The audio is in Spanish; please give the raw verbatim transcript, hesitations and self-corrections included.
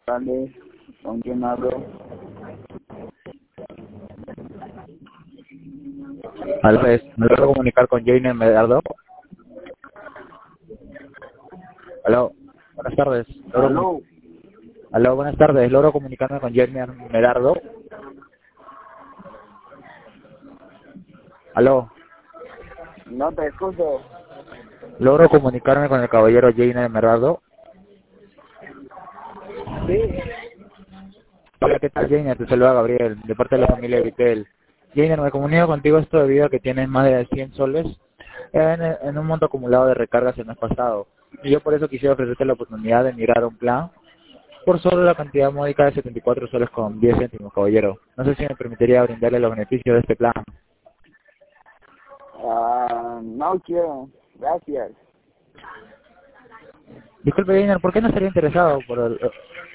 tardes, ¿con quién hablo? Alves, ¿me logro comunicar con Jainer Medardo? Aló, buenas tardes. ¿Logro comu- ¿Aló? Aló, buenas tardes. ¿Logro comunicarme con Jainer Medardo? Aló, No te escucho. ¿logro comunicarme con el caballero Jainer Medardo? Sí. Hola, ¿qué tal, Jainer? Te saluda Gabriel, de parte de la familia Vitel. Jainer, me comunico contigo esto debido a que tienes más de cien soles en, en un monto acumulado de recargas el mes pasado. Y yo por eso quisiera ofrecerte la oportunidad de mirar un plan por solo la cantidad módica de setenta y cuatro soles con diez céntimos, caballero. No sé si me permitiría brindarle los beneficios de este plan. Ah, no quiero. Gracias. Disculpe, Jainer, ¿por qué no estaría interesado por el,